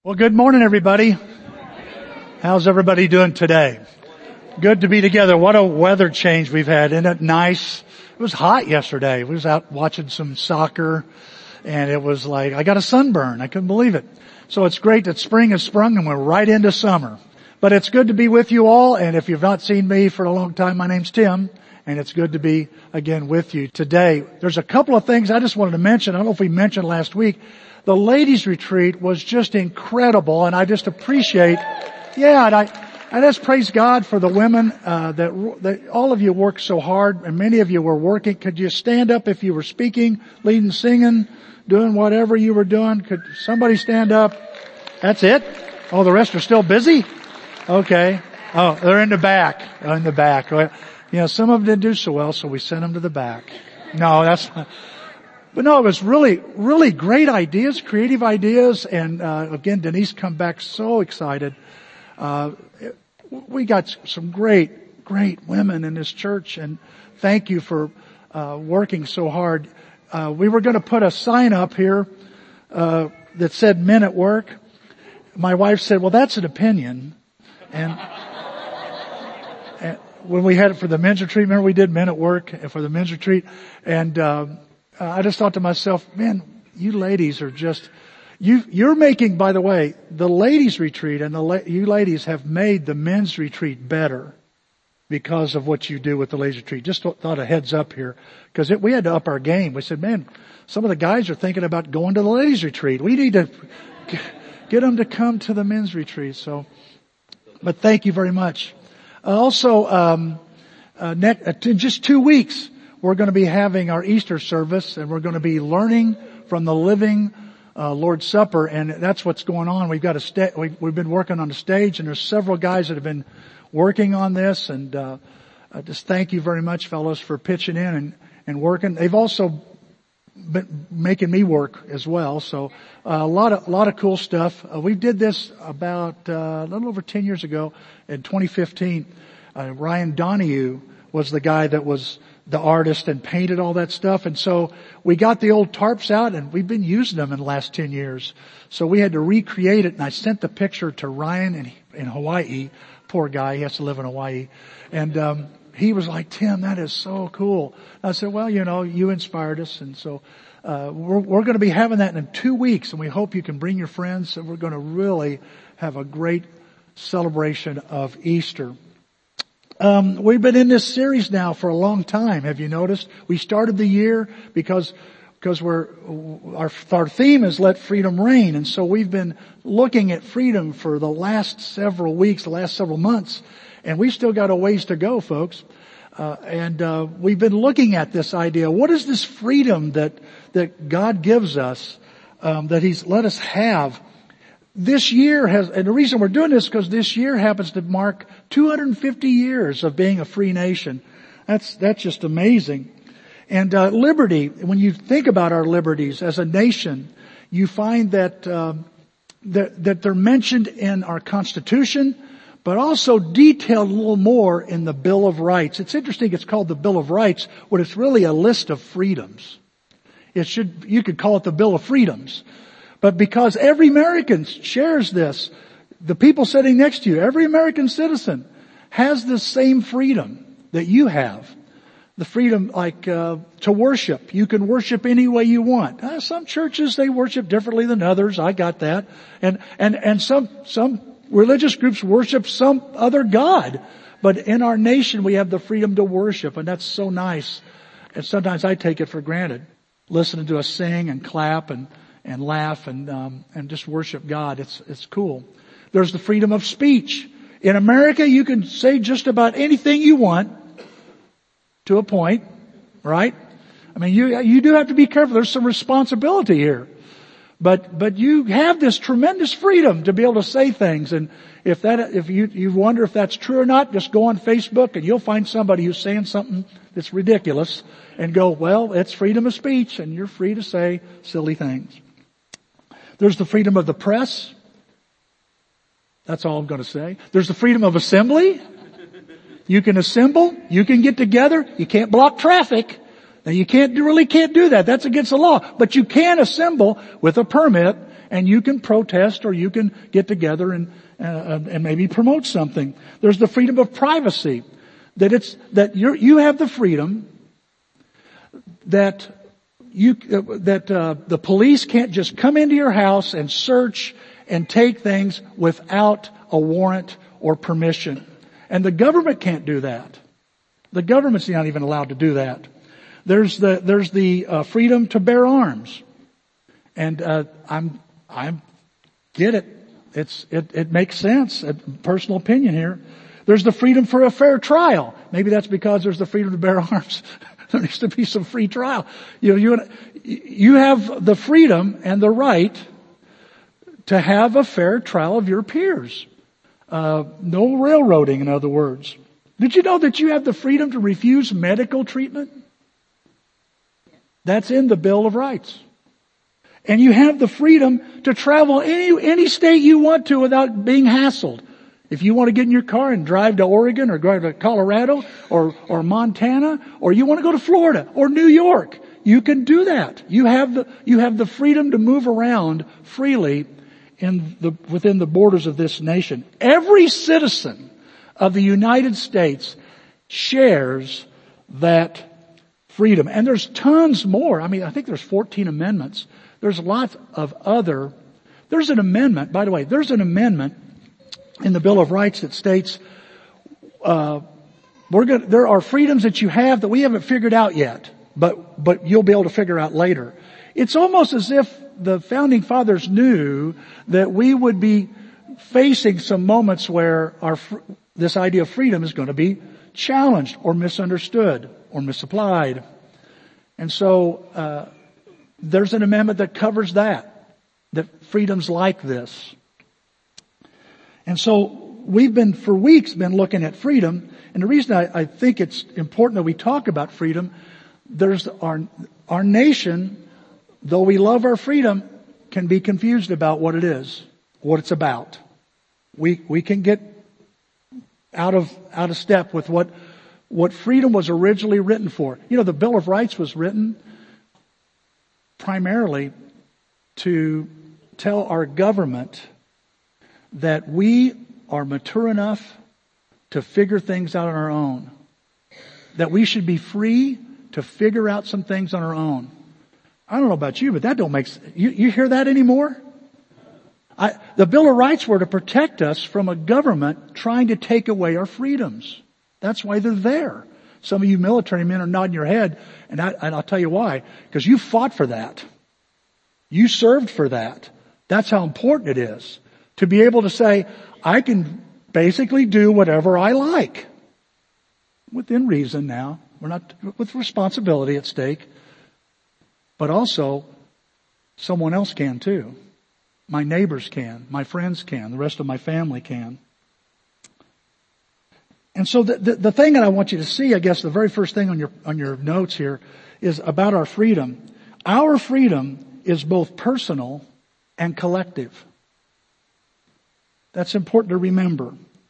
Well, good morning, everybody. How's everybody doing today? Good to be together. What a weather change we've had. Isn't it nice? It was hot yesterday. We was out watching some soccer and it was like, I got a sunburn. I couldn't believe it. So it's great that spring has sprung and we're right into summer. But it's good to be with you all. And if you've not seen me for a long time, my name's Tim. And it's good to be again with you today. There's a couple of things I just wanted to mention. I don't know if we mentioned last week. The ladies retreat was just incredible, and I just appreciate, and I just praise God for the women, that all of you worked so hard, and many of you were working. Could you stand up if you were speaking, leading, singing, doing whatever you were doing? Could somebody stand up? That's it? Oh, the rest are still busy? Okay. Oh, they're in the back. In the back. You know, some of them didn't do so well, so we sent them to the back. No, that's not. But no, it was really, really great ideas, creative ideas, and again, Denise come back so excited. We got some great women in this church, and thank you for working so hard. We were going to put a sign up here that said "Men at Work." My wife said, "Well, that's an opinion," and when we had it for the men's retreat, remember we did Men at Work for the men's retreat, and I just thought to myself, man, you ladies are just, you're making, by the way, the ladies retreat and you ladies have made the men's retreat better because of what you do with the ladies retreat. Just thought a heads up here, because we had to up our game. We said, man, some of the guys are thinking about going to the ladies retreat. We need to get them to come to the men's retreat. So, but thank you very much. Also, in just 2 weeks, we're going to be having our Easter service, and we're going to be learning from the living Lord's Supper, and that's what's going on. We've got we've been working on the stage, and there's several guys that have been working on this, and just thank you very much, fellows, for pitching in and working. They've also been making me work as well, so a lot of cool stuff. We did this about a little over 10 years ago in 2015. Ryan Donahue was the guy that was the artist and painted all that stuff. And so we got the old tarps out, and we've been using them in the last 10 years. So we had to recreate it, and I sent the picture to Ryan in Hawaii. Poor guy, he has to live in Hawaii. And he was like, Tim, that is so cool. I said, well, you inspired us. And so we're going to be having that in 2 weeks, and we hope you can bring your friends, and we're going to really have a great celebration of Easter. We've been in this series now for a long time. Have you noticed? We started the year because our theme is Let Freedom Reign. And so we've been looking at freedom for the last several weeks, the last several months, and we've still got a ways to go, folks. We've been looking at this idea. What is this freedom that God gives us, that He's let us have? This year and the reason we're doing this is because this year happens to mark 250 years of being a free nation. That's just amazing. And liberty, when you think about our liberties as a nation, you find that they're mentioned in our Constitution, but also detailed a little more in the Bill of Rights. It's interesting, it's called the Bill of Rights, but it's really a list of freedoms. You could call it the Bill of Freedoms. But because every American shares this, the people sitting next to you, every American citizen has the same freedom that you have. The freedom to worship. You can worship any way you want. Some churches, they worship differently than others. I got that. And some religious groups worship some other God. But in our nation, we have the freedom to worship, and that's so nice. And sometimes I take it for granted. Listening to us sing and clap and laugh and just worship God. It's cool. There's the freedom of speech. In America, you can say just about anything you want to a point, right? I mean, you do have to be careful. There's some responsibility here. But you have this tremendous freedom to be able to say things. And if you wonder if that's true or not, just go on Facebook and you'll find somebody who's saying something that's ridiculous and go, well, it's freedom of speech and you're free to say silly things. There's the freedom of the press. That's all I'm going to say. There's the freedom of assembly. You can assemble. You can get together. You can't block traffic. Now you really can't do that. That's against the law. But you can assemble with a permit and you can protest or you can get together and maybe promote something. There's the freedom of privacy, that you have the freedom that the police can't just come into your house and search and take things without a warrant or permission. And the government can't do that. The government's not even allowed to do that. There's the freedom to bear arms. And I get it. It makes sense. Personal opinion here. There's the freedom for a fair trial. Maybe that's because there's the freedom to bear arms. There needs to be some free trial. You have the freedom and the right to have a fair trial of your peers. No railroading, in other words. Did you know that you have the freedom to refuse medical treatment? That's in the Bill of Rights. And you have the freedom to travel any state you want to without being hassled. If you want to get in your car and drive to Oregon or drive to Colorado or Montana, or you want to go to Florida or New York, you can do that. You have the freedom to move around freely within the borders of this nation. Every citizen of the United States shares that freedom. And there's tons more. I mean, I think there's 14 amendments. There's lots of there's an amendment, by the way, there's an amendment in the Bill of Rights that states, there are freedoms that you have that we haven't figured out yet, but you'll be able to figure out later. It's almost as if the founding fathers knew that we would be facing some moments where this idea of freedom is going to be challenged or misunderstood or misapplied. And so, there's an amendment that covers that freedoms like this. And so we've for weeks been looking at freedom. And the reason I think it's important that we talk about freedom, there's our nation, though we love our freedom, can be confused about what it is, what it's about. We can get out of step with what freedom was originally written for. You know, the Bill of Rights was written primarily to tell our government that we are mature enough to figure things out on our own. That we should be free to figure out some things on our own. I don't know about you, but that don't make sense. You hear that anymore? The Bill of Rights were to protect us from a government trying to take away our freedoms. That's why they're there. Some of you military men are nodding your head, and I'll tell you why. Because you fought for that. You served for that. That's how important it is. To be able to say, I can basically do whatever I like. Within reason now. We're not with responsibility at stake. But also, someone else can too. My neighbors can. My friends can. The rest of my family can. And so the thing that I want you to see, I guess the very first thing on your notes here is about our freedom. Our freedom is both personal and collective. That's important to remember.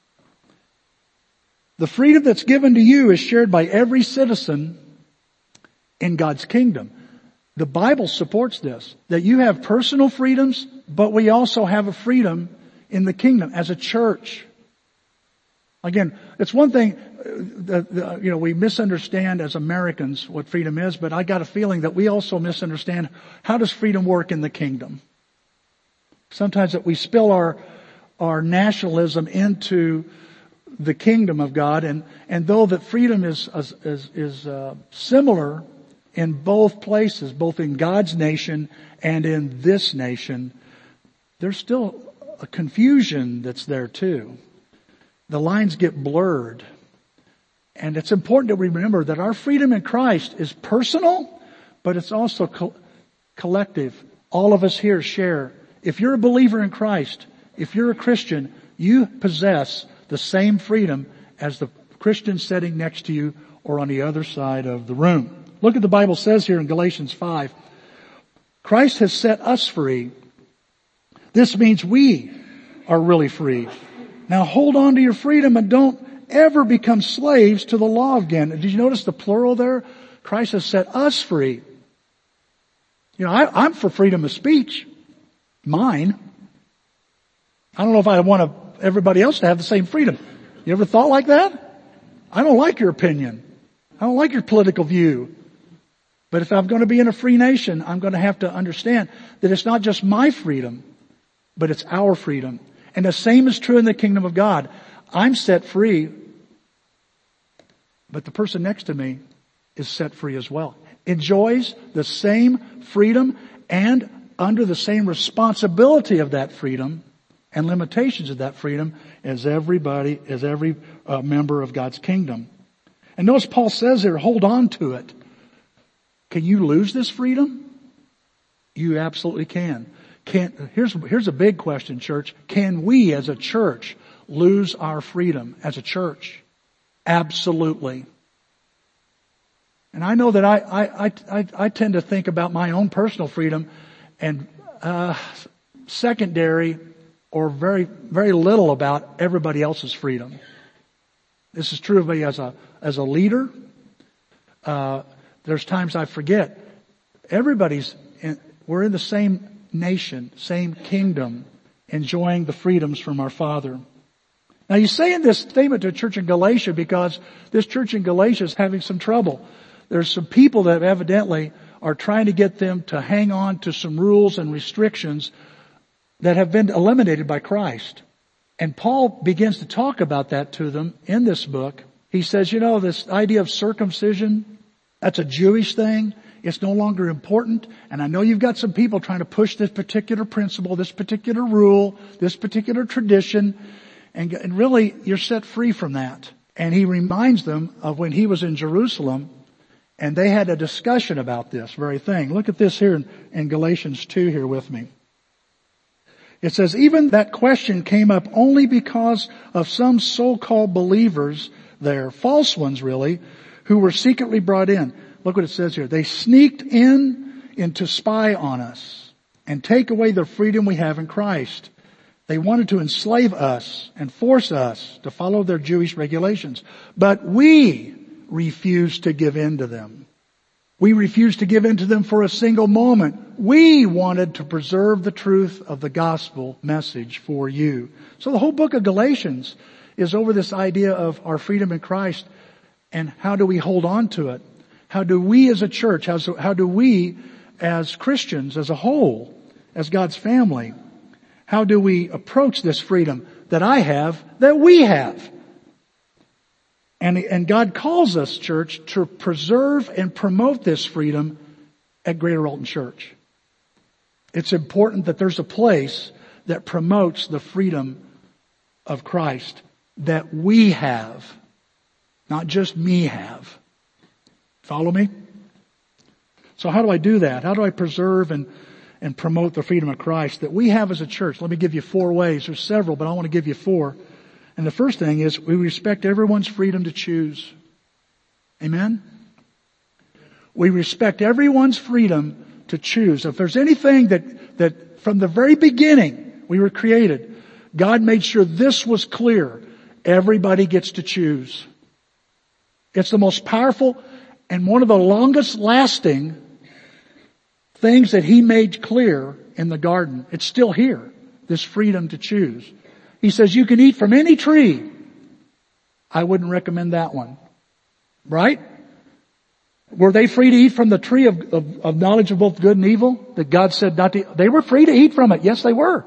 The freedom that's given to you is shared by every citizen in God's kingdom. The Bible supports this, that you have personal freedoms, but we also have a freedom in the kingdom as a church. Again, it's one thing, we misunderstand as Americans what freedom is, but I got a feeling that we also misunderstand how does freedom work in the kingdom. Sometimes that we spill our nationalism into the kingdom of God, and though that freedom is similar in both places, both in God's nation and in this nation, there's still a confusion that's there too. The lines get blurred. And it's important that we remember that our freedom in Christ is personal, but it's also collective. All of us here share. If you're a believer in Christ, if you're a Christian, you possess the same freedom as the Christian sitting next to you or on the other side of the room. Look at the Bible says here in Galatians 5. Christ has set us free. This means we are really free. Now hold on to your freedom and don't ever become slaves to the law again. Did you notice the plural there? Christ has set us free. I'm for freedom of speech. mine. I don't know if I want everybody else to have the same freedom. You ever thought like that? I don't like your opinion. I don't like your political view. But if I'm going to be in a free nation, I'm going to have to understand that it's not just my freedom, but it's our freedom. And the same is true in the kingdom of God. I'm set free, but the person next to me is set free as well. Enjoys the same freedom and under the same responsibility of that freedom and limitations of that freedom as every member of God's kingdom. And notice Paul says here, hold on to it. Can you lose this freedom? You absolutely can. Here's a big question, church. Can we as a church lose our freedom as a church? Absolutely. And I know that I tend to think about my own personal freedom and secondary or very, very little about everybody else's freedom. This is true of me as a leader. There's times I forget. We're in the same nation, same kingdom, enjoying the freedoms from our Father. Now he's saying this statement to a church in Galatia because this church in Galatia is having some trouble. There's some people that evidently are trying to get them to hang on to some rules and restrictions that have been eliminated by Christ. And Paul begins to talk about that to them in this book. He says, this idea of circumcision, that's a Jewish thing. It's no longer important. And I know you've got some people trying to push this particular principle, this particular rule, this particular tradition. And really, you're set free from that. And he reminds them of when he was in Jerusalem and they had a discussion about this very thing. Look at this here in Galatians 2 here with me. It says, even that question came up only because of some so-called believers there, false ones really, who were secretly brought in. Look what it says here. They sneaked in to spy on us and take away the freedom we have in Christ. They wanted to enslave us and force us to follow their Jewish regulations. But we refused to give in to them. We refused to give in to them for a single moment. We wanted to preserve the truth of the gospel message for you. So the whole book of Galatians is over this idea of our freedom in Christ and how do we hold on to it? How do we as a church, how do we as Christians as a whole, as God's family, how do we approach this freedom that I have, that we have? And God calls us, church, to preserve and promote this freedom at Greater Alton Church. It's important that there's a place that promotes the freedom of Christ that we have, not just me have. Follow me? So how do I do that? How do I preserve and promote the freedom of Christ that we have as a church? Let me give you 4 ways. There's several, but I want to give you 4. And the first thing is we respect everyone's freedom to choose. Amen? We respect everyone's freedom to choose. If there's anything that from the very beginning we were created, God made sure this was clear. Everybody gets to choose. It's the most powerful and one of the longest lasting things that He made clear in the garden. It's still here, this freedom to choose. He says you can eat from any tree. I wouldn't recommend that one. Right? Were they free to eat from the tree of knowledge of both good and evil? That God said not to. They were free to eat from it. Yes, they were.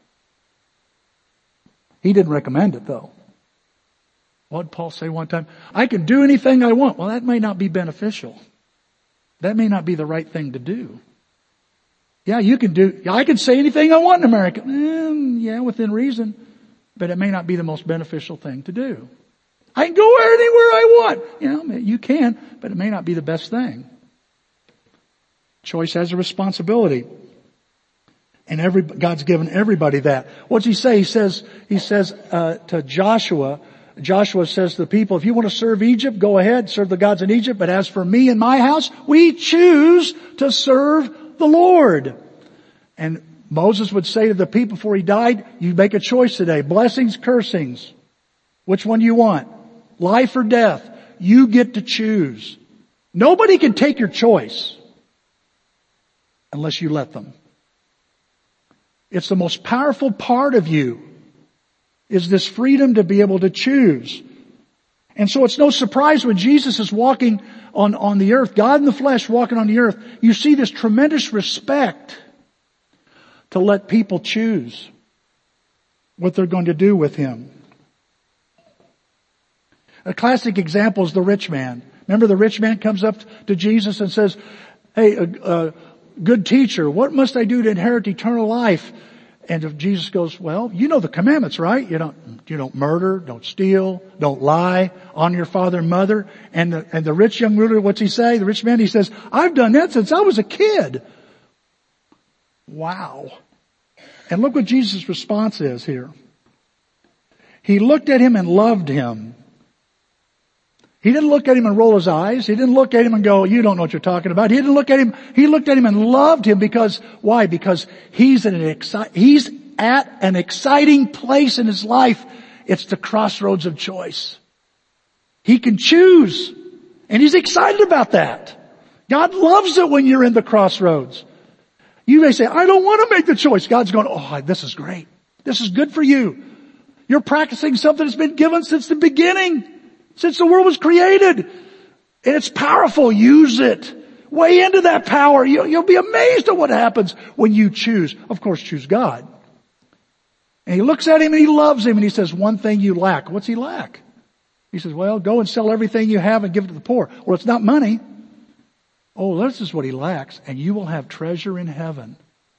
He didn't recommend it though. What did Paul say one time? I can do anything I want. Well, that may not be beneficial. That may not be the right thing to do. Yeah, I can say anything I want in America. Yeah, within reason. But it may not be the most beneficial thing to do. I can go anywhere I want. You can, but it may not be the best thing. Choice has a responsibility. And God's given everybody that. What's He say? He says to Joshua says to the people, if you want to serve Egypt, go ahead, serve the gods in Egypt. But as for me and my house, we choose to serve the Lord. And Moses would say to the people before he died, you make a choice today. Blessings, cursings. Which one do you want? Life or death? You get to choose. Nobody can take your choice unless you let them. It's the most powerful part of you, is this freedom to be able to choose. And so it's no surprise when Jesus is walking on the earth, God in the flesh walking on the earth, you see this tremendous respect to let people choose what they're going to do with Him. A classic example is the rich man. Remember, the rich man comes up to Jesus and says, hey, good teacher, what must I do to inherit eternal life? And Jesus goes, well, you know the commandments, right? You don't murder, don't steal, don't lie, honor your father and mother. And the rich young ruler, what's he say? The rich man, he says, I've done that since I was a kid. Wow. And look what Jesus' response is here. He looked at him and loved him. He didn't look at him and roll his eyes. He didn't look at him and go, you don't know what you're talking about. He didn't look at him. He looked at him and loved him because, why? Because he's at an exciting place in his life. It's the crossroads of choice. He can choose. And he's excited about that. God loves it when you're in the crossroads. You may say, I don't want to make the choice. God's going, oh, this is great. This is good for you. You're practicing something that's been given since the beginning. Since the world was created. And it's powerful. Use it. Way into that power. You'll be amazed at what happens when you choose. Of course, choose God. And he looks at him and he loves him and he says, one thing you lack. What's he lack? He says, well, go and sell everything you have and give it to the poor. Well, it's not money. Oh, this is what he lacks. And you will have treasure in heaven.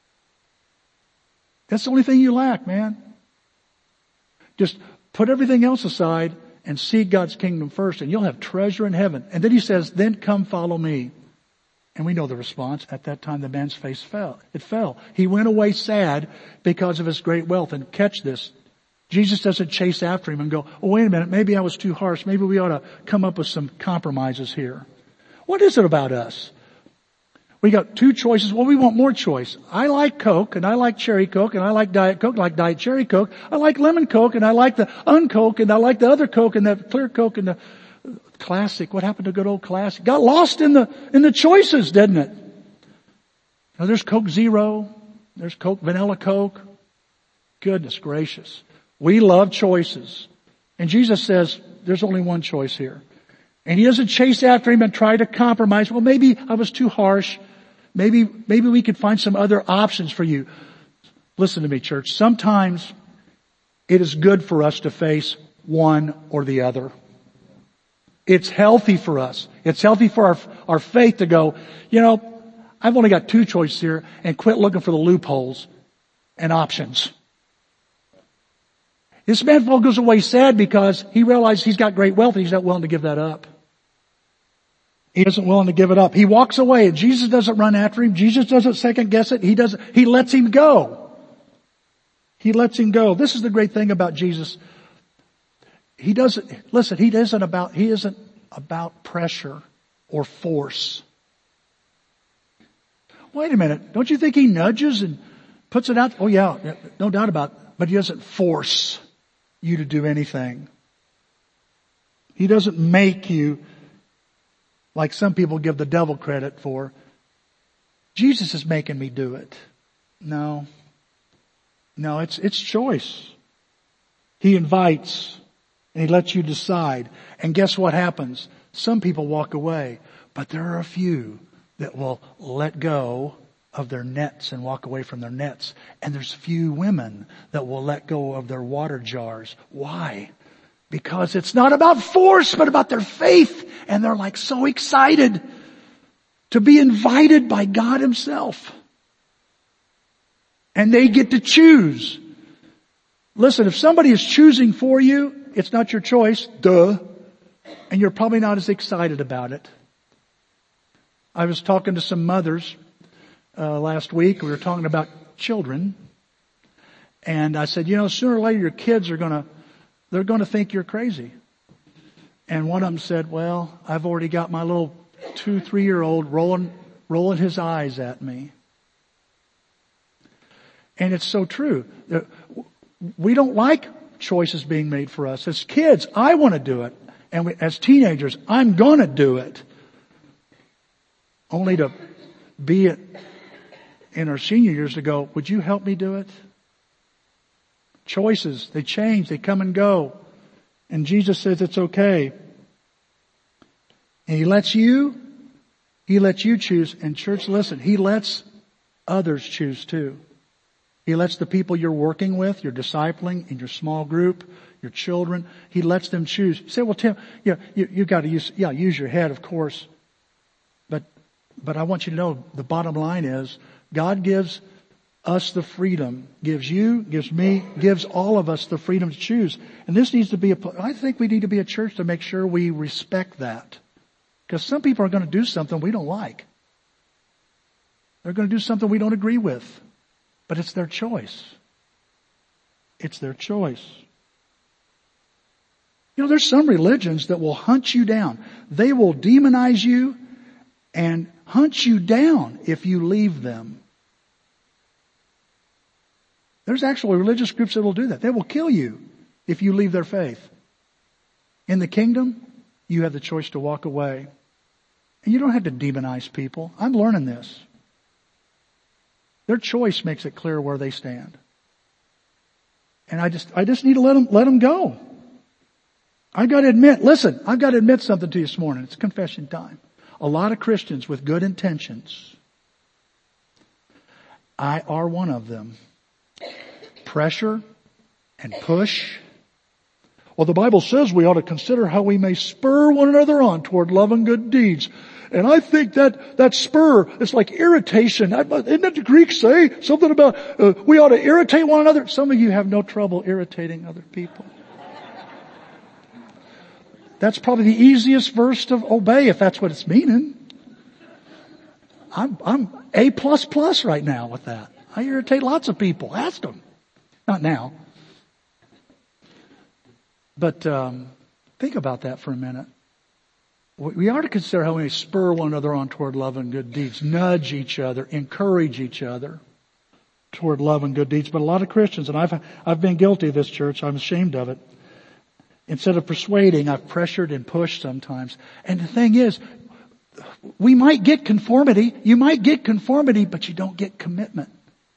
That's the only thing you lack, man. Just put everything else aside and seek God's kingdom first, and you'll have treasure in heaven. And then he says, then come follow me. And we know the response. At that time, the man's face fell. It fell. He went away sad because of his great wealth. And catch this. Jesus doesn't chase after him and go, oh, wait a minute, maybe I was too harsh. Maybe we ought to come up with some compromises here. What is it about us? We got two choices. Well, we want more choice. I like Coke, and I like Cherry Coke, and I like Diet Coke, and I like Diet Cherry Coke. I like Lemon Coke, and I like the Uncoke, and I like the other Coke, and the Clear Coke, and the Classic. What happened to good old Classic? Got lost in the choices, didn't it? Now there's Coke Zero. There's Coke Vanilla Coke. Goodness gracious. We love choices. And Jesus says, there's only one choice here. And he doesn't chase after him and try to compromise. Well, maybe I was too harsh. Maybe we could find some other options for you. Listen to me, church. Sometimes it is good for us to face one or the other. It's healthy for us. It's healthy for our faith to go, I've only got two choices here, and quit looking for the loopholes and options. This man goes away sad because he realizes he's got great wealth and he's not willing to give that up. He isn't willing to give it up. He walks away and Jesus doesn't run after him. Jesus doesn't second guess it. He lets him go. He lets him go. This is the great thing about Jesus. He isn't about pressure or force. Wait a minute. Don't you think he nudges and puts it out? Oh yeah, no doubt about it. But he doesn't force you to do anything. He doesn't make you like some people give the devil credit for. Jesus is making me do it. No, it's choice. He invites and he lets you decide. And guess what happens? Some people walk away, but there are a few that will let go of their nets and walk away from their nets. And there's few women that will let go of their water jars. Why? Because it's not about force, but about their faith. And they're like so excited to be invited by God himself. And they get to choose. Listen, if somebody is choosing for you, it's not your choice. Duh. And you're probably not as excited about it. I was talking to some mothers last week. We were talking about children. And I said, sooner or later your kids they're going to think you're crazy. And one of them said, well, I've already got my little 2-3-year-old rolling his eyes at me. And it's so true. We don't like choices being made for us. As kids, I want to do it. And as teenagers, I'm going to do it. Only to be in our senior years to go, would you help me do it? Choices, they change, they come and go. And Jesus says it's okay. And He lets you choose. And church, listen, He lets others choose too. He lets the people you're working with, you're discipling in your small group, your children, He lets them choose. You say, well, Tim, you got to use your head, of course. But I want you to know the bottom line is God gives us the freedom, gives you, gives me, gives all of us the freedom to choose. And this needs to be I think we need to be a church to make sure we respect that. Because some people are going to do something we don't like. They're going to do something we don't agree with. But it's their choice. It's their choice. You know, there's some religions that will hunt you down. They will demonize you and hunt you down if you leave them. There's actually religious groups that will do that. They will kill you if you leave their faith. In the kingdom, you have the choice to walk away. And you don't have to demonize people. I'm learning this. Their choice makes it clear where they stand. And I just need to let them go. I've got to admit something to you this morning. It's confession time. A lot of Christians with good intentions. I are one of them. Pressure and push. Well, the Bible says we ought to consider how we may spur one another on toward love and good deeds. And I think that spur is like irritation. Isn't that the Greeks say? Something about we ought to irritate one another. Some of you have no trouble irritating other people. That's probably the easiest verse to obey if that's what it's meaning. I'm A++ right now with that. I irritate lots of people. Ask them. Not now. But think about that for a minute. We are to consider how we may spur one another on toward love and good deeds. Nudge each other. Encourage each other toward love and good deeds. But a lot of Christians, and I've been guilty of this, church. I'm ashamed of it. Instead of persuading, I've pressured and pushed sometimes. And the thing is, we might get conformity. You might get conformity, but you don't get commitment.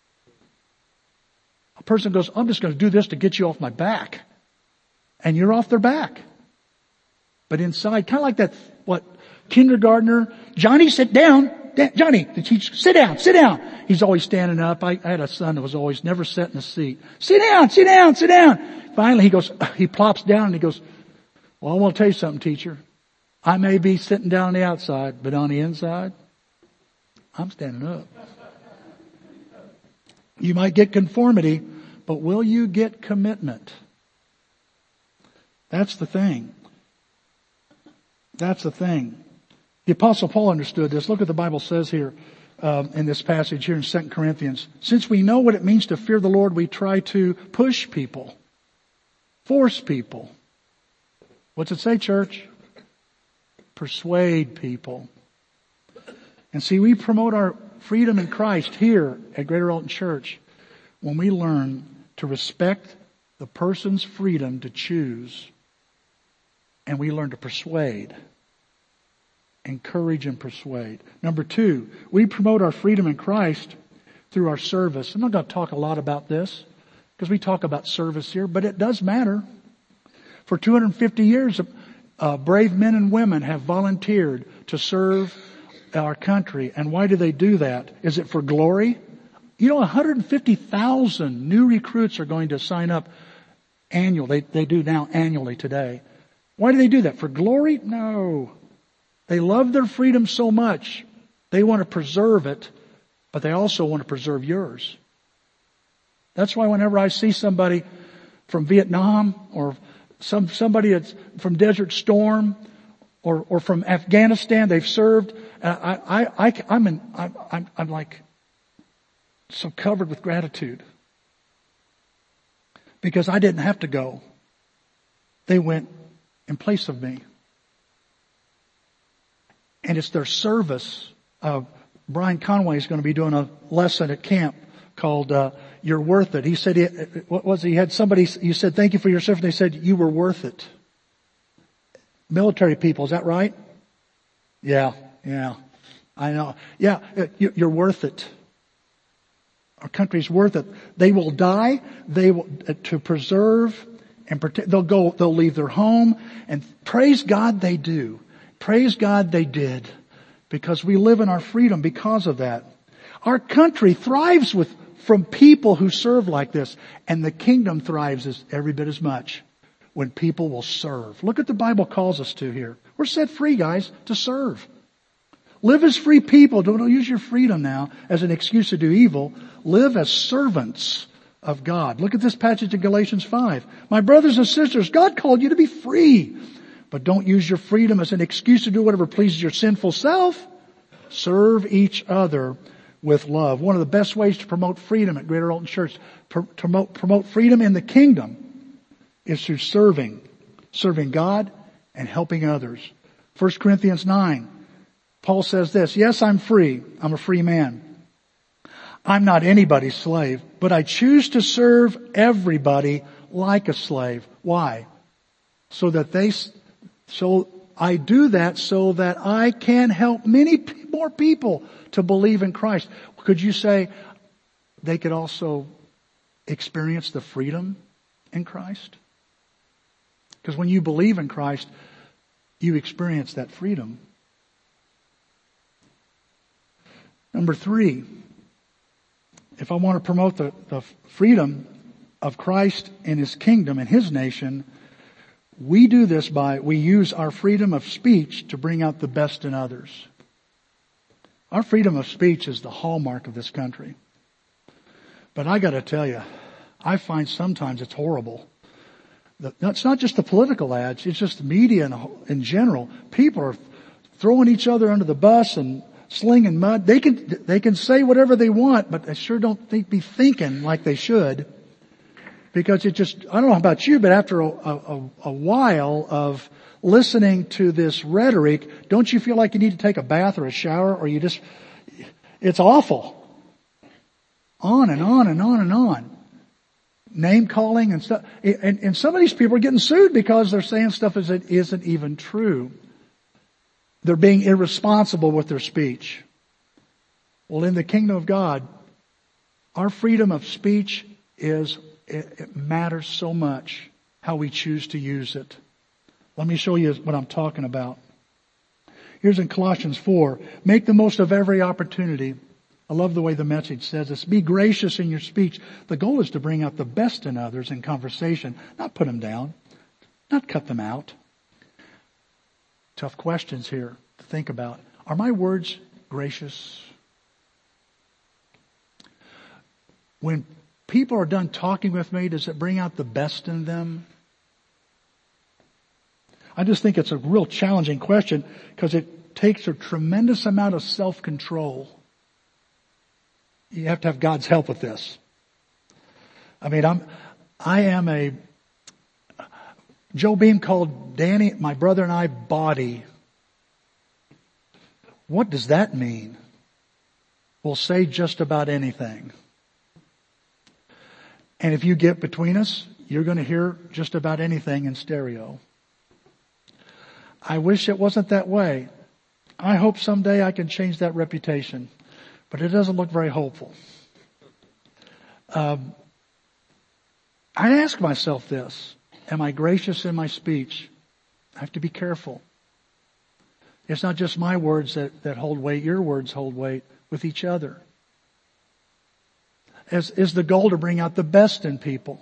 A person goes, I'm just going to do this to get you off my back. And you're off their back. But inside, kind of like that, kindergartner, Johnny, sit down. Johnny, the teacher, sit down. He's always standing up. I had a son that was always never sat in a seat. Sit down. Finally he plops down and he goes, well, I want to tell you something, teacher. I may be sitting down on the outside, but on the inside, I'm standing up. You might get conformity, but will you get commitment? That's the thing. The Apostle Paul understood this. Look what the Bible says here in this passage here in 2 Corinthians. Since we know what it means to fear the Lord, we try to push people, force people. What's it say, church? Persuade people. And see, we promote our freedom in Christ here at Greater Alton Church when we learn to respect the person's freedom to choose, and we learn to persuade. Encourage and persuade. Number 2, we promote our freedom in Christ through our service. I'm not going to talk a lot about this because we talk about service here, but it does matter. For 250 years, brave men and women have volunteered to serve our country. And why do they do that? Is it for glory? You know, 150,000 new recruits are going to sign up annually. They do now annually today. Why do they do that? For glory? No. They love their freedom so much. They want to preserve it, but they also want to preserve yours. That's why whenever I see somebody from Vietnam or somebody that's from Desert Storm or from Afghanistan, they've served, I'm like so covered with gratitude. Because I didn't have to go. They went in place of me. And it's their service. Brian Conway is going to be doing a lesson at camp called You're Worth It. He said, he had somebody, you said, thank you for your service. They said, you were worth it. Military people, is that right? Yeah, I know. Yeah, you're worth it. Our country's worth it. They will die. They will, to preserve and protect. They'll leave their home, and praise God they do. Praise God they did, because we live in our freedom because of that. Our country thrives from people who serve like this, and the kingdom thrives every bit as much when people will serve. Look what the Bible calls us to here. We're set free, guys, to serve. Live as free people. Don't use your freedom now as an excuse to do evil. Live as servants of God. Look at this passage in Galatians 5. My brothers and sisters, God called you to be free. But don't use your freedom as an excuse to do whatever pleases your sinful self. Serve each other with love. One of the best ways to promote freedom at Greater Alton Church, promote freedom in the kingdom, is through serving God and helping others. 1 Corinthians 9, Paul says this, yes, I'm free. I'm a free man. I'm not anybody's slave, but I choose to serve everybody like a slave. Why? So I do that so that I can help many more people to believe in Christ. Could you say they could also experience the freedom in Christ? Because when you believe in Christ, you experience that freedom. Number 3, if I want to promote the freedom of Christ and His kingdom and His nation, we do this we use our freedom of speech to bring out the best in others. Our freedom of speech is the hallmark of this country. But I gotta tell you, I find sometimes it's horrible. It's not just the political ads, it's just the media in general. People are throwing each other under the bus and slinging mud. They can say whatever they want, but they sure don't be thinking like they should. Because I don't know about you, but after a while of listening to this rhetoric, don't you feel like you need to take a bath or a shower, or it's awful. On and on and on and on. Name calling and stuff. And some of these people are getting sued because they're saying stuff that isn't even true. They're being irresponsible with their speech. Well, in the kingdom of God, our freedom of speech it matters so much how we choose to use it. Let me show you what I'm talking about. Here's in Colossians 4. Make the most of every opportunity. I love the way the Message says this. Be gracious in your speech. The goal is to bring out the best in others in conversation, not put them down, not cut them out. Tough questions here to think about. Are my words gracious? When people are done talking with me, does it bring out the best in them? I just think it's a real challenging question because it takes a tremendous amount of self-control. You have to have God's help with this. I mean, Joe Beam called Danny, my brother, and I body. What does that mean? We'll say just about anything. And if you get between us, you're going to hear just about anything in stereo. I wish it wasn't that way. I hope someday I can change that reputation, but it doesn't look very hopeful. I ask myself this. Am I gracious in my speech? I have to be careful. It's not just my words that hold weight. Your words hold weight with each other. Is the goal to bring out the best in people?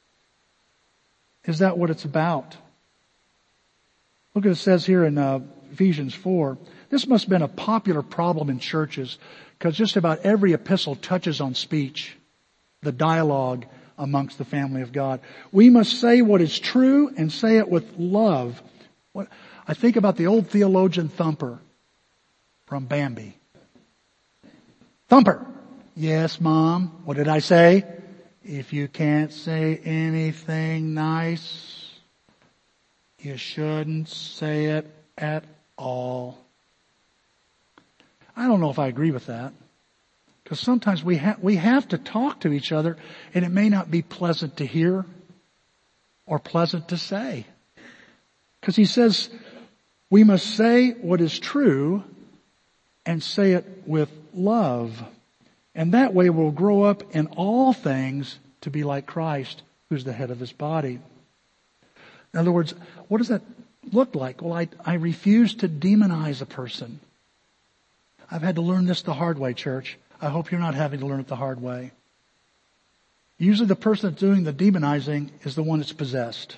Is that what it's about? Look what it says here in Ephesians 4. This must have been a popular problem in churches because just about every epistle touches on speech, the dialogue amongst the family of God. We must say what is true and say it with love. I think about the old theologian Thumper from Bambi. Thumper! Yes, Mom. What did I say? If you can't say anything nice, you shouldn't say it at all. I don't know if I agree with that. Because sometimes we have to talk to each other and it may not be pleasant to hear or pleasant to say. Because he says we must say what is true and say it with love. And that way we'll grow up in all things to be like Christ, who's the head of his body. In other words, what does that look like? Well, I refuse to demonize a person. I've had to learn this the hard way, church. I hope you're not having to learn it the hard way. Usually the person that's doing the demonizing is the one that's possessed.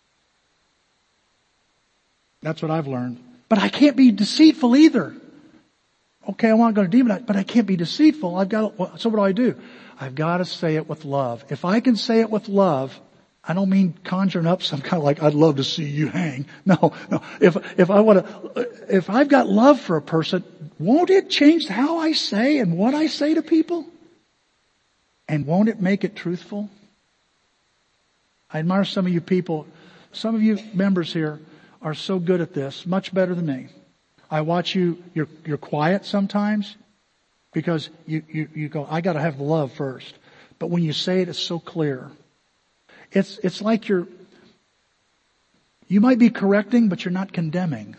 That's what I've learned. But I can't be deceitful either. Okay, I'm not going to demonize, but I can't be deceitful. So what do? I've got to say it with love. If I can say it with love, I don't mean conjuring up some kind of like, I'd love to see you hang. No. If I've got love for a person, won't it change how I say and what I say to people? And won't it make it truthful? I admire some of you people. Some of you members here are so good at this, much better than me. I watch you're quiet sometimes because you go, I got to have the love first. But when you say it, it's so clear. It's like you might be correcting, but you're not condemning.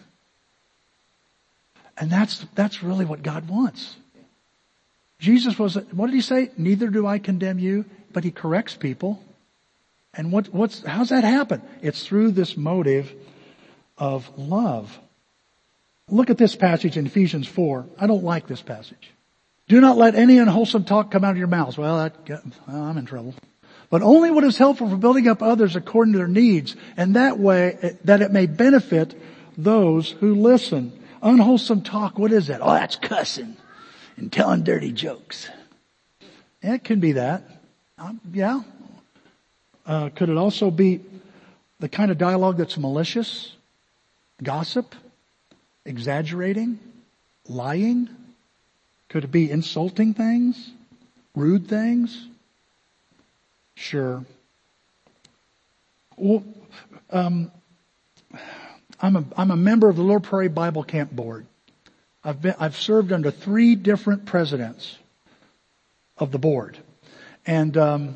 And that's really what God wants. Jesus what did he say? Neither do I condemn you, but he corrects people. And how's that happen? It's through this motive of love. Look at this passage in Ephesians 4. I don't like this passage. Do not let any unwholesome talk come out of your mouths. Well, I'm in trouble. But only what is helpful for building up others according to their needs, and that way that it may benefit those who listen. Unwholesome talk, what is that? Oh, that's cussing and telling dirty jokes. Yeah, it can be that. Yeah. Could it also be the kind of dialogue that's malicious, gossip, exaggerating, lying? Could it be insulting things, rude things? Sure. Well, I'm a member of the Little Prairie Bible Camp Board. I've served under 3 different presidents of the board, and I'm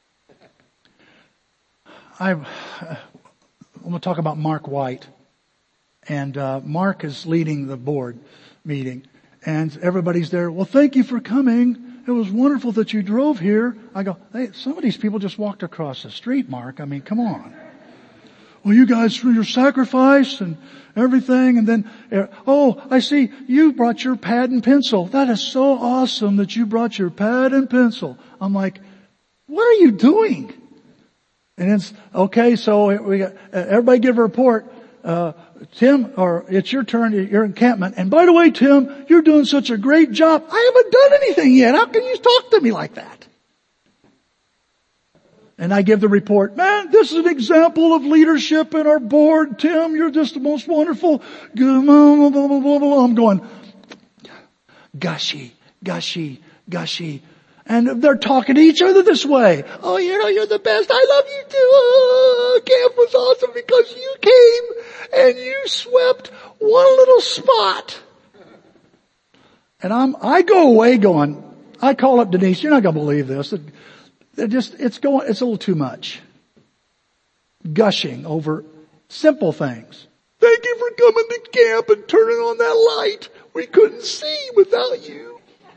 going to talk about Mark White. And Mark is leading the board meeting, and everybody's there. Well, thank you for coming. It was wonderful that you drove here. I go, hey, some of these people just walked across the street, Mark. I mean, come on. Well, you guys, through your sacrifice and everything, and then, oh, I see you brought your pad and pencil. That is so awesome that you brought your pad and pencil. I'm like, what are you doing? And it's, okay, so we got, everybody give a report. Tim, or it's your turn, your encampment. And by the way, Tim, you're doing such a great job. I haven't done anything yet. How can you talk to me like that? And I give the report, man, this is an example of leadership in our board. Tim, you're just the most wonderful. Blah, blah, blah, blah, blah. I'm going, gushy. And they're talking to each other this way. Oh, you're the best. I love you too. Oh, camp was awesome because you came and you swept one little spot. And I go away going, I call up Denise, you're not going to believe this. It's a little too much. Gushing over simple things. Thank you for coming to camp and turning on that light. We couldn't see without you.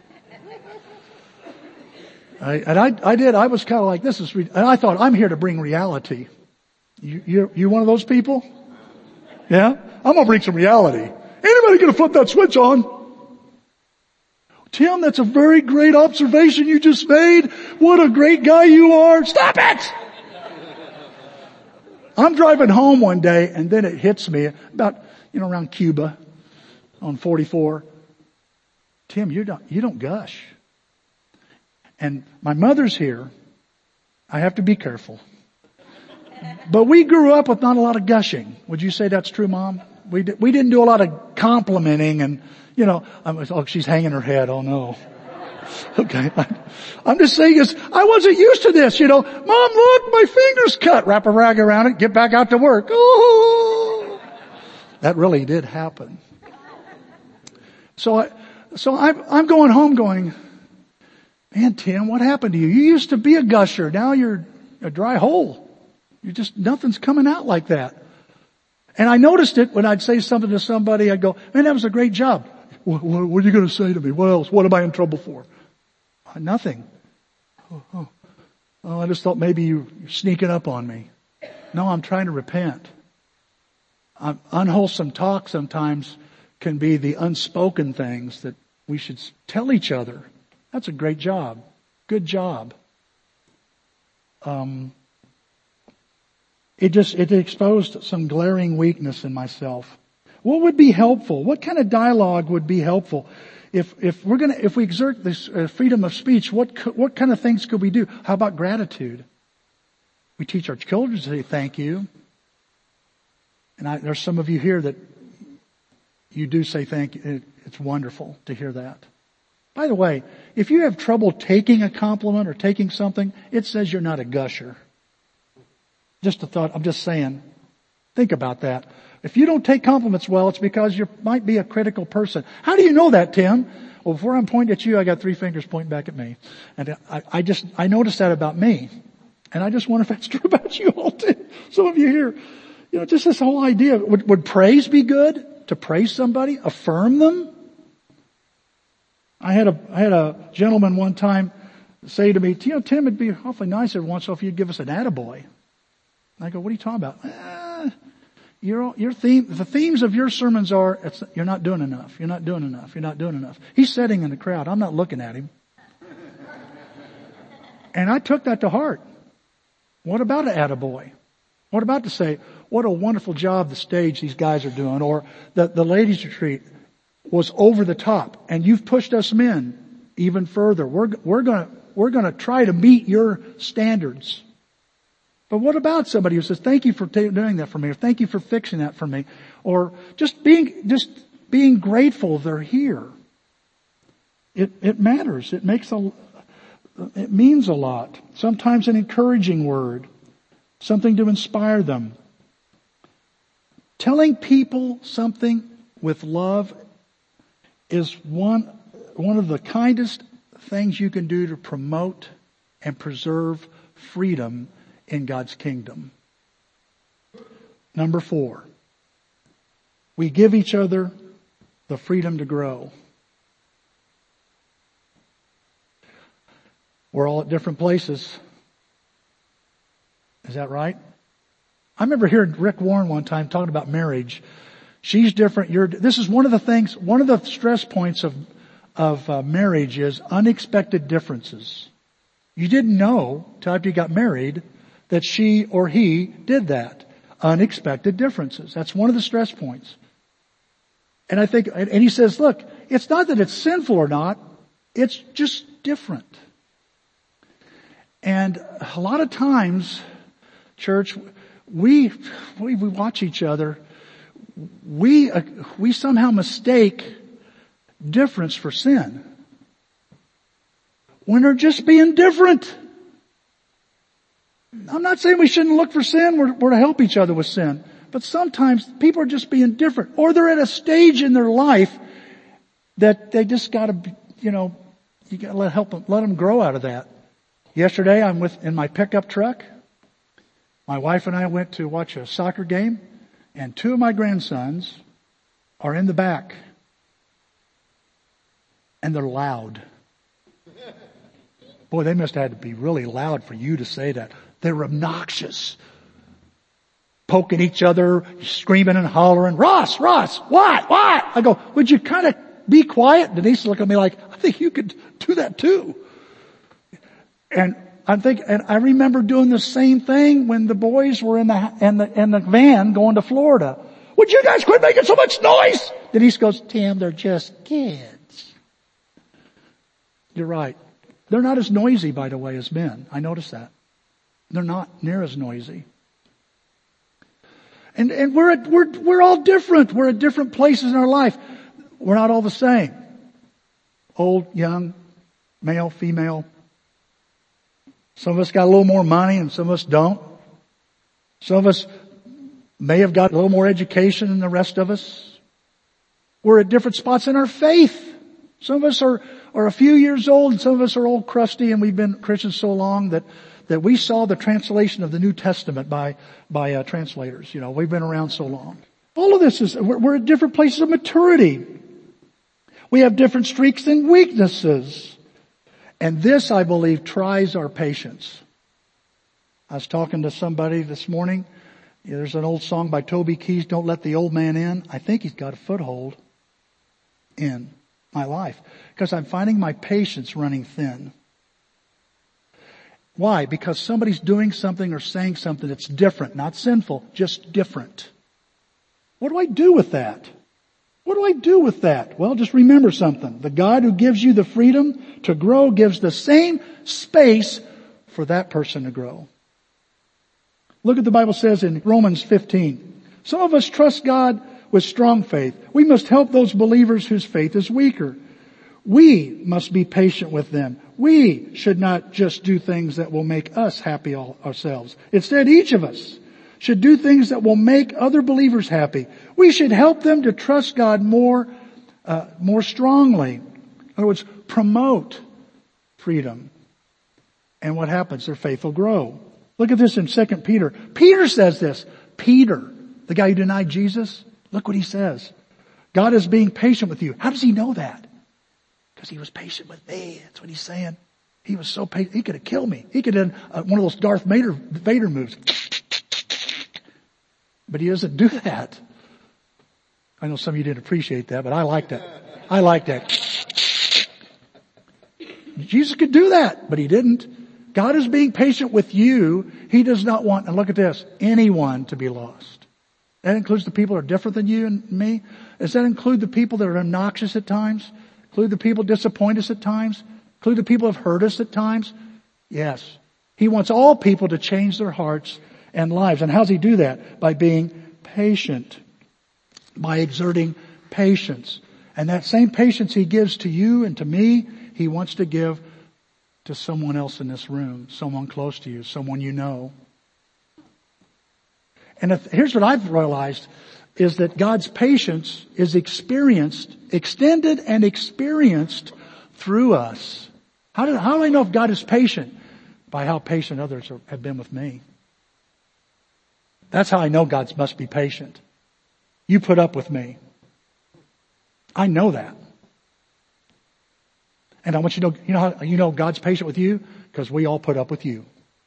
I did. I was kind of like, this is, and I thought, I'm here to bring reality. You one of those people? Yeah? I'm going to bring some reality. Anybody going to flip that switch on? Tim, that's a very great observation you just made. What a great guy you are. Stop it! I'm driving home one day and then it hits me about, around Cuba on 44. Tim, you don't gush. And my mother's here. I have to be careful. But we grew up with not a lot of gushing. Would you say that's true, Mom? We didn't do a lot of complimenting and, oh, she's hanging her head. Oh no. Okay. I'm just saying is, I wasn't used to this, Mom, look, my finger's cut. Wrap a rag around it, get back out to work. Oh. That really did happen. So I'm going home going, man, Tim, what happened to you? You used to be a gusher. Now you're a dry hole. Nothing's coming out like that. And I noticed it when I'd say something to somebody, I'd go, man, that was a great job. What are you going to say to me? What else? What am I in trouble for? Nothing. Oh, I just thought maybe you're sneaking up on me. No, I'm trying to repent. Unwholesome talk sometimes can be the unspoken things that we should tell each other. That's a great job. Good job. It exposed some glaring weakness in myself. What would be helpful? What kind of dialogue would be helpful? If we exert this freedom of speech, what kind of things could we do? How about gratitude? We teach our children to say thank you. And there's some of you here that you do say thank you. It's wonderful to hear that. By the way, if you have trouble taking a compliment or taking something, it says you're not a gusher. Just a thought, I'm just saying. Think about that. If you don't take compliments well, it's because you might be a critical person. How do you know that, Tim? Well, before I'm pointing at you, I got 3 fingers pointing back at me. And I noticed that about me. And I just wonder if that's true about you all too. Some of you here, just this whole idea. Would praise be good? To praise somebody? Affirm them? I had a gentleman one time say to me, Tim, it'd be awfully nice every once in a while if you'd give us an attaboy. And I go, what are you talking about? The themes of your sermons are, you're not doing enough. You're not doing enough. You're not doing enough. He's sitting in the crowd. I'm not looking at him. And I took that to heart. What about an attaboy? What about to say, what a wonderful job the stage these guys are doing, or the ladies retreat was over the top, and you've pushed us men even further. We're gonna try to meet your standards. But what about somebody who says, thank you for doing that for me, or thank you for fixing that for me, or just being grateful they're here? It matters. It means a lot. Sometimes an encouraging word, something to inspire them. Telling people something with love is one of the kindest things you can do to promote and preserve freedom in God's kingdom. Number 4, we give each other the freedom to grow. We're all at different places. Is that right? I remember hearing Rick Warren one time talking about marriage. She's different. This is one of the stress points of marriage is unexpected differences. You didn't know till after you got married that she or he did that. Unexpected differences. That's one of the stress points. And he says, look, it's not that it's sinful or not. It's just different. And a lot of times, church, we watch each other. We somehow mistake difference for sin when they're just being different. I'm not saying we shouldn't look for sin. We're to help each other with sin. But sometimes people are just being different, or they're at a stage in their life that they just gotta, you gotta let them grow out of that. Yesterday I'm in my pickup truck. My wife and I went to watch a soccer game, and 2 of my grandsons are in the back. And they're loud. Boy, they must have had to be really loud for you to say that. They're obnoxious. Poking each other, screaming and hollering, Ross, what? I go, would you kind of be quiet? Denise looked at me like, I think you could do that too. And I remember doing the same thing when the boys were in the van going to Florida. Would you guys quit making so much noise? Denise goes, Tim, they're just kids. You're right. They're not as noisy, by the way, as men. I noticed that. They're not near as noisy. And we're all different. We're at different places in our life. We're not all the same. Old, young, male, female. Some of us got a little more money and some of us don't. Some of us may have got a little more education than the rest of us. We're at different spots in our faith. Some of us are a few years old and some of us are old crusty, and we've been Christians so long that we saw the translation of the New Testament by translators. We've been around so long. All of this we're at different places of maturity. We have different streaks and weaknesses. And this, I believe, tries our patience. I was talking to somebody this morning. There's an old song by Toby Keith, "Don't Let the Old Man In." I think he's got a foothold in my life because I'm finding my patience running thin. Why? Because somebody's doing something or saying something that's different, not sinful, just different. What do I do with that? What do I do with that? Well, just remember something. The God who gives you the freedom to grow gives the same space for that person to grow. Look at the Bible says in Romans 15. Some of us trust God with strong faith. We must help those believers whose faith is weaker. We must be patient with them. We should not just do things that will make us happy ourselves. Instead, each of us should do things that will make other believers happy. We should help them to trust God more strongly. In other words, promote freedom. And what happens? Their faith will grow. Look at this in 2 Peter. Peter says this. Peter, the guy who denied Jesus, look what he says. God is being patient with you. How does he know that? Because he was patient with me. That's what he's saying. He was so patient. He could have killed me. He could have done one of those Darth Vader moves. But he doesn't do that. I know some of you didn't appreciate that, but I like that. I like that. Jesus could do that, but he didn't. God is being patient with you. He does not want, and look at this, anyone to be lost. That includes the people who are different than you and me. Does that include the people that are obnoxious at times? Include the people who disappoint us at times? Include the people who have hurt us at times? Yes. He wants all people to change their hearts and lives. And how does he do that? By being patient. By exerting patience. And that same patience he gives to you and to me, he wants to give to someone else in this room, someone close to you, someone you know. And here's what I've realized is that God's patience is extended and experienced through us. How do I know if God is patient? By how patient others have been with me. That's how I know God must be patient. You put up with me. I know that. And I want you to know, how you know God's patient with you? Because we all put up with you.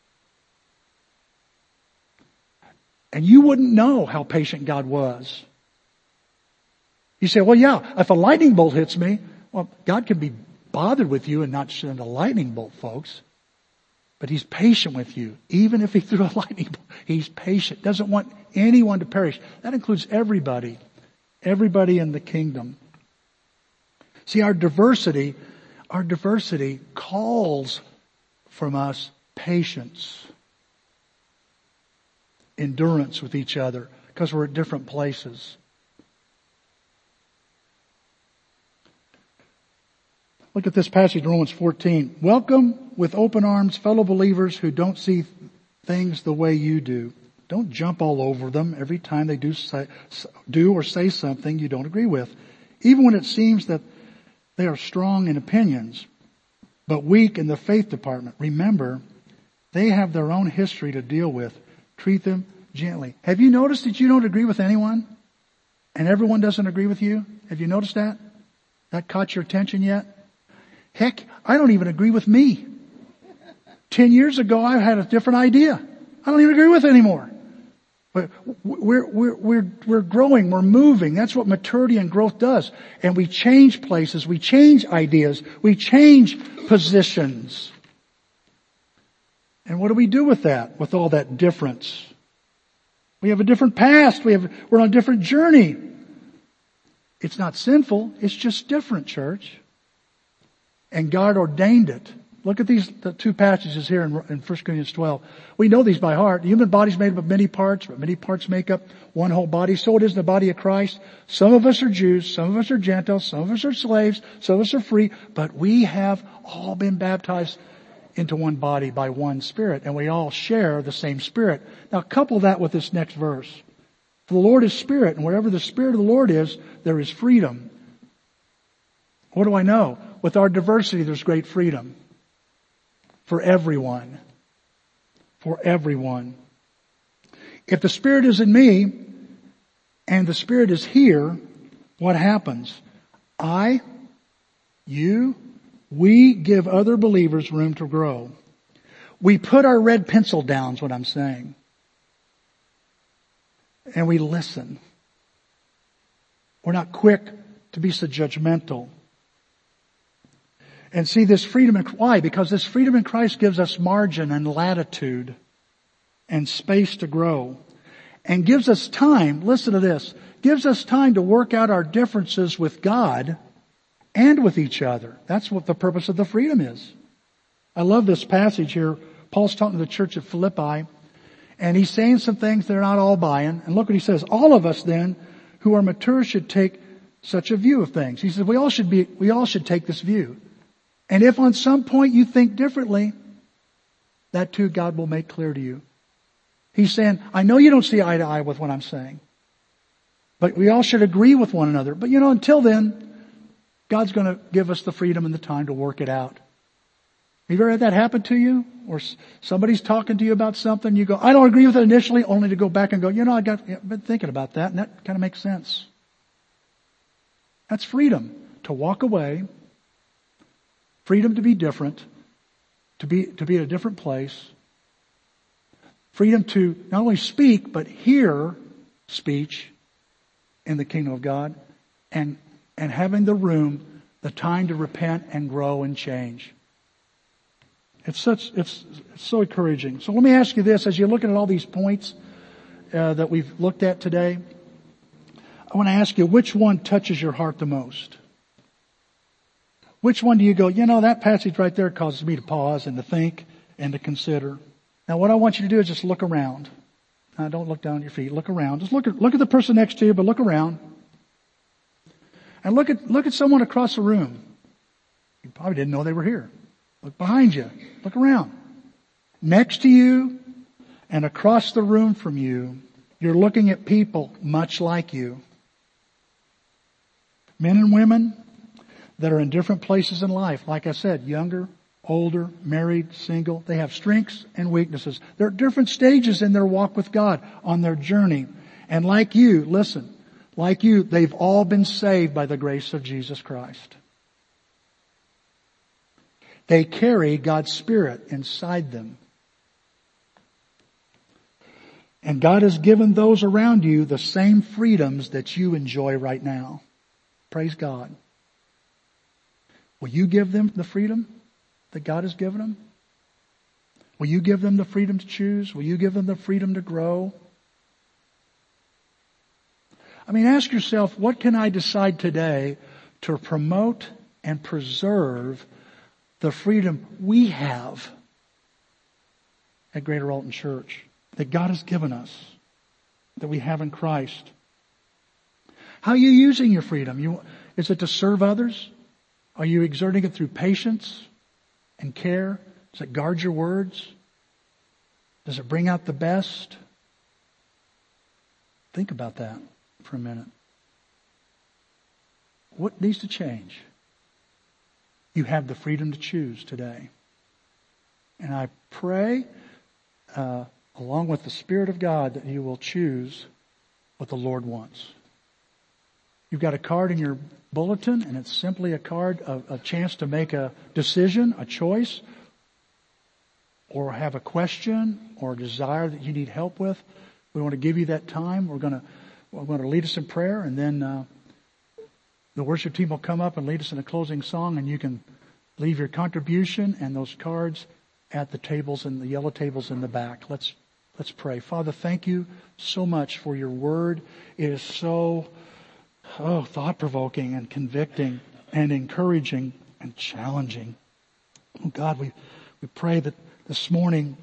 And you wouldn't know how patient God was. You say, well, yeah, if a lightning bolt hits me, well, God can be bothered with you and not send a lightning bolt, folks. But He's patient with you. Even if He threw a lightning bolt, He's patient. Doesn't want anyone to perish. That includes everybody. Everybody in the kingdom. See, our diversity calls from us patience. Endurance with each other. Because we're at different places. Look at this passage in Romans 14. Welcome with open arms fellow believers who don't see things the way you do. Don't jump all over them every time they do or say something you don't agree with. Even when it seems that they are strong in opinions, but weak in the faith department. Remember, they have their own history to deal with. Treat them gently. Have you noticed that you don't agree with anyone? And everyone doesn't agree with you? Have you noticed that? That caught your attention yet? Heck, I don't even agree with me. 10 years ago, I had a different idea. I don't even agree with it anymore. But we're growing, we're moving. That's what maturity and growth does. And we change places, we change ideas, we change positions. And what do we do with that, with all that difference? We have a different past. We're on a different journey. It's not sinful. It's just different, church. And God ordained it. Look at the two passages here in 1 Corinthians 12. We know these by heart. The human body is made up of many parts, but many parts make up one whole body. So it is in the body of Christ. Some of us are Jews, some of us are Gentiles, some of us are slaves, some of us are free, but we have all been baptized into one body by one Spirit, and we all share the same Spirit. Now couple that with this next verse. For the Lord is Spirit, and wherever the Spirit of the Lord is, there is freedom. What do I know? With our diversity, there's great freedom. For everyone. For everyone. If the Spirit is in me, and the Spirit is here, what happens? You, We give other believers room to grow. We put our red pencil down is what I'm saying. And we listen. We're not quick to be so judgmental. And see this freedom, why? Because this freedom in Christ gives us margin and latitude and space to grow. And gives us time, listen to this, gives us time to work out our differences with God and with each other. That's what the purpose of the freedom is. I love this passage here. Paul's talking to the church at Philippi, and he's saying some things they're not all buying. And look what he says. All of us then who are mature should take such a view of things. He says we all should take this view. And if on some point you think differently, that too God will make clear to you. He's saying, I know you don't see eye to eye with what I'm saying, but we all should agree with one another. But until then, God's going to give us the freedom and the time to work it out. Have you ever had that happen to you? Or somebody's talking to you about something, you go, I don't agree with it initially, only to go back and go, I've been thinking about that, and that kind of makes sense. That's freedom. To walk away, freedom to be different, to be at a different place, freedom to not only speak, but hear speech in the kingdom of God, and having the room, the time to repent and grow and change. It's so encouraging. So let me ask you this, as you're looking at all these points that we've looked at today, I want to ask you, which one touches your heart the most? Which one do you go, that passage right there causes me to pause and to think and to consider. Now what I want you to do is just look around. Now, don't look down at your feet. Look around. Just look at the person next to you, but look around. And look at someone across the room. You probably didn't know they were here. Look behind you. Look around. Next to you and across the room from you, you're looking at people much like you. Men and women that are in different places in life. Like I said, younger, older, married, single. They have strengths and weaknesses. They're at different stages in their walk with God on their journey. And like you, listen, like you, they've all been saved by the grace of Jesus Christ. They carry God's Spirit inside them. And God has given those around you the same freedoms that you enjoy right now. Praise God. Will you give them the freedom that God has given them? Will you give them the freedom to choose? Will you give them the freedom to grow? Ask yourself, what can I decide today to promote and preserve the freedom we have at Greater Alton Church, that God has given us, that we have in Christ? How are you using your freedom? Is it to serve others? Are you exerting it through patience and care? Does it guard your words? Does it bring out the best? Think about that for a minute. What needs to change? You have the freedom to choose today. And I pray, along with the Spirit of God, that you will choose what the Lord wants. You've got a card in your bulletin, and it's simply a card, a chance to make a decision, a choice, or have a question or a desire that you need help with. We want to give you that time. We're going to lead us in prayer, and then the worship team will come up and lead us in a closing song, and you can leave your contribution and those cards at the tables and the yellow tables in the back. Let's pray. Father, thank you so much for your word. It is so thought-provoking and convicting and encouraging and challenging. Oh God, we pray that this morning,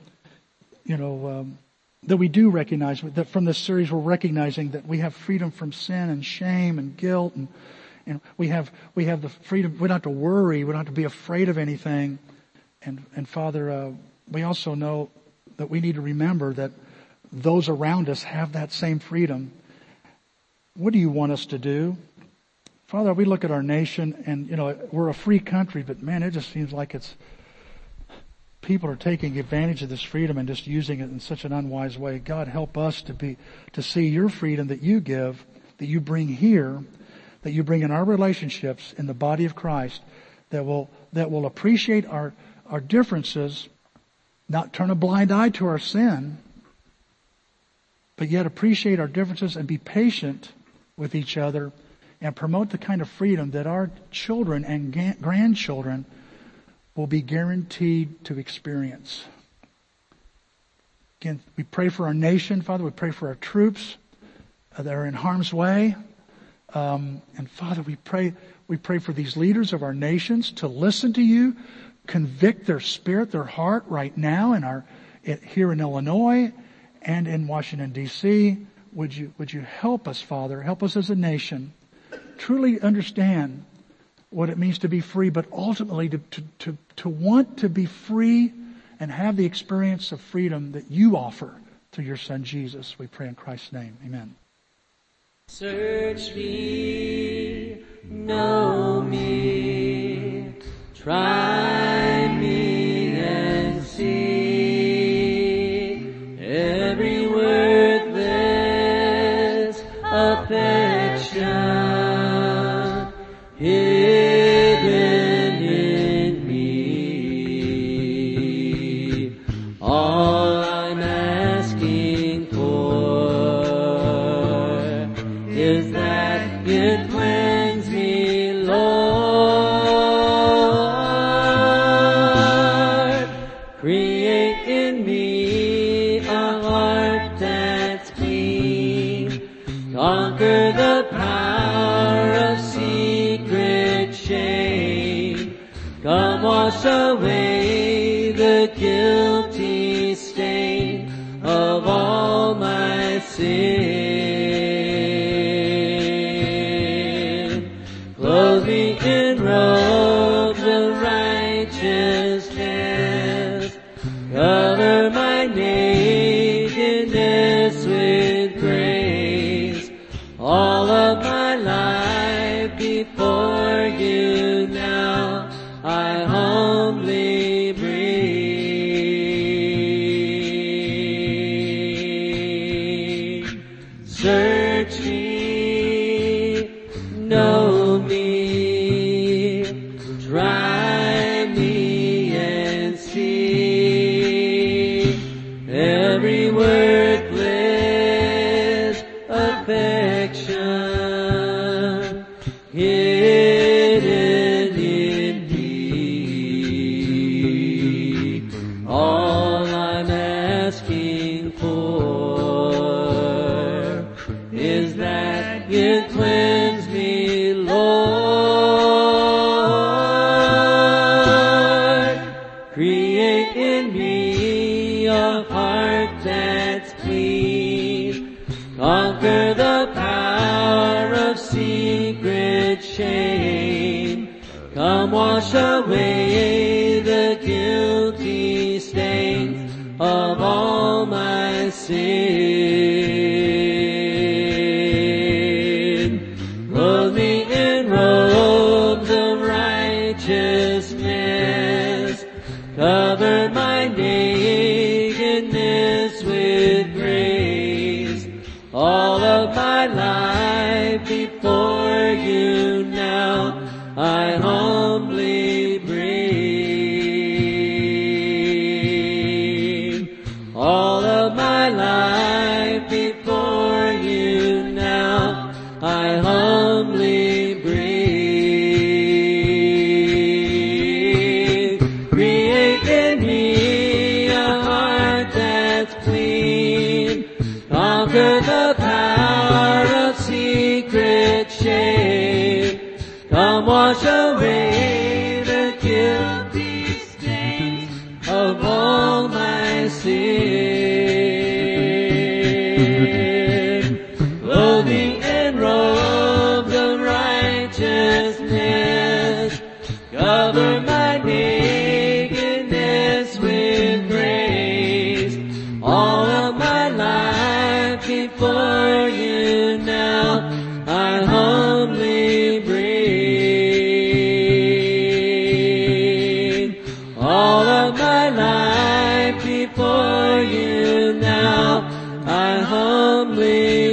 that we do recognize that from this series we're recognizing that we have freedom from sin and shame and guilt, and we have the freedom. We don't have to worry. We don't have to be afraid of anything. And Father, we also know that we need to remember that those around us have that same freedom. What do you want us to do? Father, we look at our nation and, we're a free country, but man, it just seems like people are taking advantage of this freedom and just using it in such an unwise way. God, help us to see your freedom that you give, that you bring here, that you bring in our relationships in the body of Christ, that will appreciate our differences, not turn a blind eye to our sin, but yet appreciate our differences and be patient with each other and promote the kind of freedom that our children and grandchildren will be guaranteed to experience. Again, we pray for our nation, Father. We pray for our troops that are in harm's way. And Father, we pray for these leaders of our nations to listen to you, convict their spirit, their heart right now here in Illinois and in Washington, D.C. Would you help us, Father? Help us as a nation truly understand what it means to be free, but ultimately to want to be free and have the experience of freedom that you offer through your Son Jesus. We pray in Christ's name. Amen. Search me, know me, try me and see every worthless affection hidden in me. All I'm asking for is that you cleanse me, Lord. Create in me a heart that's clean. Conquer the power of secret shame. Come wash away the guilty stain of all my sin. Clothe me in robes of righteousness. Cover my nakedness with grace. All of my life before you now I humbly bring. Search me, know me, try me and see every worthless affection hidden in me. All I'm asking for is that you cleanse me, Lord. Create in me a heart that's clean. Conquer the power of secret shame. Come wash away the guilty stains of all my sin. Clothe me in robes of righteousness. Cover my nakedness with grace. All of my life before you now I humbly bring. All of my life before you now I humbly bring. Create in me a heart that's clean. Conquer the power of secret shame. Come wash away the guilty stains of all my sin. Clothe me in robes of righteousness. Cover my nakedness with grace. All of my life before you now I humbly bring. All of my life before you now I humbly